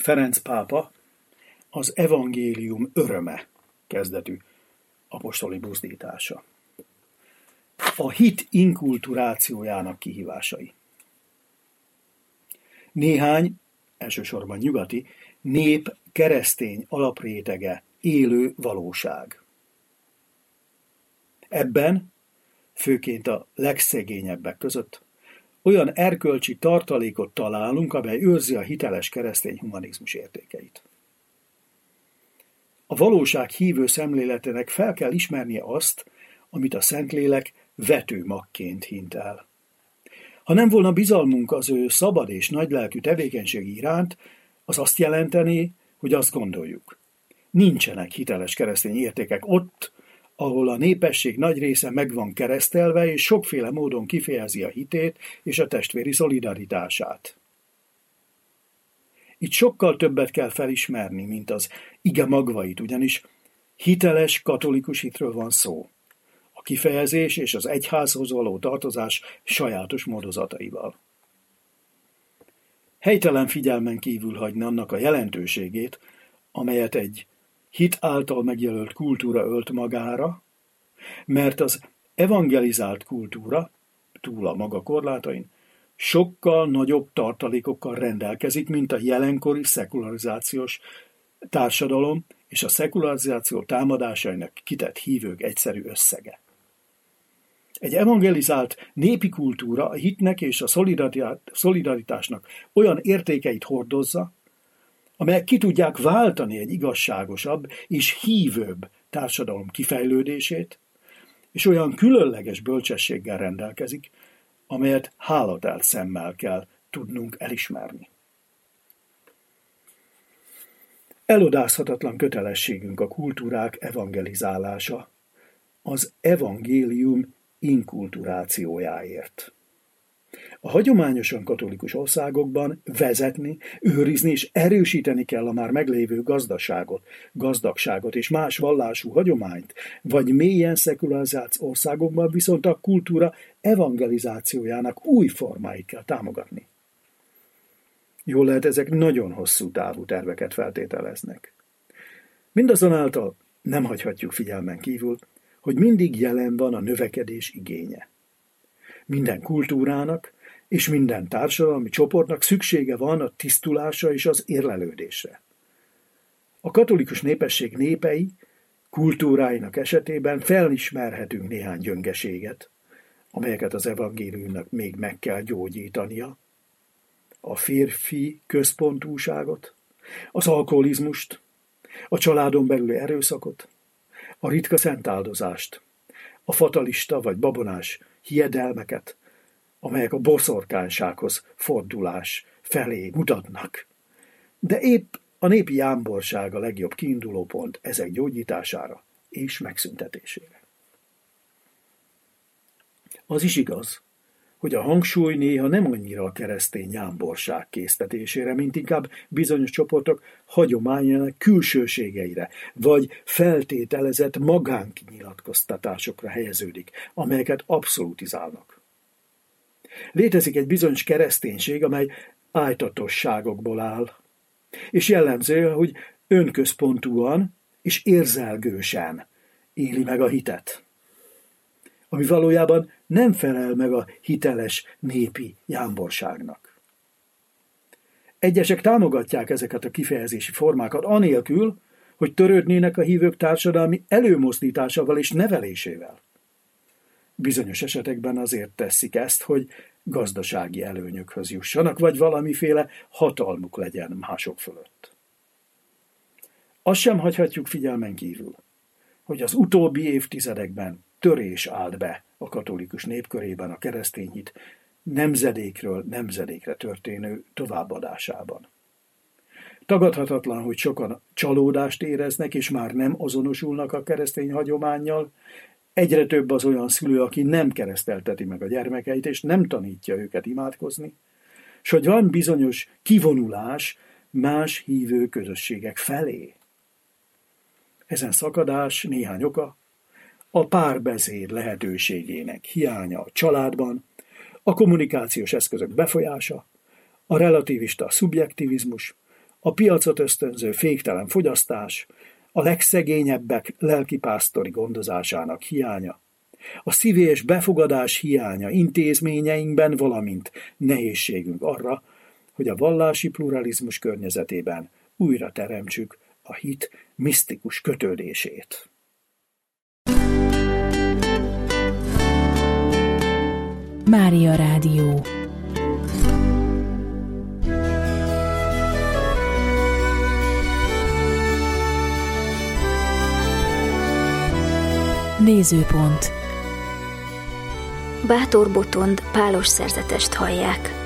Ferenc pápa az evangélium öröme kezdetű apostoli buzdítása. A hit inkulturációjának kihívásai. Néhány, elsősorban nyugati, nép keresztény alaprétege élő valóság. Ebben, főként a legszegényebbek között, olyan erkölcsi tartalékot találunk, amely őrzi a hiteles keresztény humanizmus értékeit. A valóság hívő szemléletének fel kell ismernie azt, amit a Szentlélek vetőmagként hint el. Ha nem volna bizalmunk az ő szabad és nagylelkű tevékenységi iránt, az azt jelenteni, hogy azt gondoljuk. Nincsenek hiteles keresztény értékek ott, ahol a népesség nagy része meg van keresztelve, és sokféle módon kifejezi a hitét és a testvéri szolidaritását. Itt sokkal többet kell felismerni, mint az ige magvait, ugyanis hiteles katolikus hitről van szó. A kifejezés és az egyházhoz való tartozás sajátos módozataival. Helytelen figyelmen kívül hagyni annak a jelentőségét, amelyet egy hit által megjelölt kultúra ölt magára, mert az evangelizált kultúra, túl a maga korlátain, sokkal nagyobb tartalékokkal rendelkezik, mint a jelenkori szekularizációs társadalom és a szekularizáció támadásainak kitett hívők egyszerű összege. Egy evangelizált népi kultúra a hitnek és a szolidaritásnak olyan értékeit hordozza, amelyek ki tudják váltani egy igazságosabb és hívőbb társadalom kifejlődését, és olyan különleges bölcsességgel rendelkezik, amelyet hálatelt szemmel kell tudnunk elismerni. Elodázhatatlan kötelességünk a kultúrák evangelizálása, az evangélium inkulturációjáért. A hagyományosan katolikus országokban vezetni, őrizni és erősíteni kell a már meglévő gazdagságot és más vallású hagyományt, vagy mélyen szekularizált országokban viszont a kultúra evangelizációjának új formáit kell támogatni. Jól lehet, ezek nagyon hosszú távú terveket feltételeznek. Mindazonáltal nem hagyhatjuk figyelmen kívül, hogy mindig jelen van a növekedés igénye. Minden kultúrának és minden társadalmi csoportnak szüksége van a tisztulásra és az érlelődésre. A katolikus népesség népei, kultúráinak esetében felismerhetünk néhány gyöngeséget, amelyeket az evangéliumnak még meg kell gyógyítania. A férfi központúságot, az alkoholizmust, a családon belüli erőszakot, a ritka szentáldozást, a fatalista vagy babonás hiedelmeket, amelyek a boszorkánysághoz fordulás felé mutatnak. De épp a népi jámborság a legjobb kiindulópont ezek gyógyítására és megszüntetésére. Az is igaz, hogy a hangsúly néha nem annyira a keresztény jámborság késztetésére, mint inkább bizonyos csoportok hagyományának külsőségeire, vagy feltételezett magánkinyilatkoztatásokra helyeződik, amelyeket abszolutizálnak. Létezik egy bizonyos kereszténység, amely ájtatosságokból áll, és jellemző, hogy önközpontúan és érzelgősen éli meg a hitet, ami valójában nem felel meg a hiteles népi jámborságnak. Egyesek támogatják ezeket a kifejezési formákat anélkül, hogy törődnének a hívők társadalmi előmozdításával és nevelésével. Bizonyos esetekben azért teszik ezt, hogy gazdasági előnyökhöz jussanak, vagy valamiféle hatalmuk legyen mások fölött. Azt sem hagyhatjuk figyelmen kívül, hogy az utóbbi évtizedekben törés állt be a katolikus népkörében a keresztény hit nemzedékről nemzedékre történő továbbadásában. Tagadhatatlan, hogy sokan csalódást éreznek, és már nem azonosulnak a keresztény hagyománnyal. Egyre több az olyan szülő, aki nem keresztelteti meg a gyermekeit, és nem tanítja őket imádkozni, és hogy van bizonyos kivonulás más hívő közösségek felé. Ezen szakadás néhány oka: a párbeszéd lehetőségének hiánya a családban, a kommunikációs eszközök befolyása, a relativista szubjektivizmus, a piacot ösztönző féktelen fogyasztás, a legszegényebbek lelkipásztori gondozásának hiánya, a szívés befogadás hiánya intézményeinkben, valamint nehézségünk arra, hogy a vallási pluralizmus környezetében újra teremtsük a hit misztikus kötődését. Mária Rádió. Nézőpont. Bátor Botond pálos szerzetest hallják.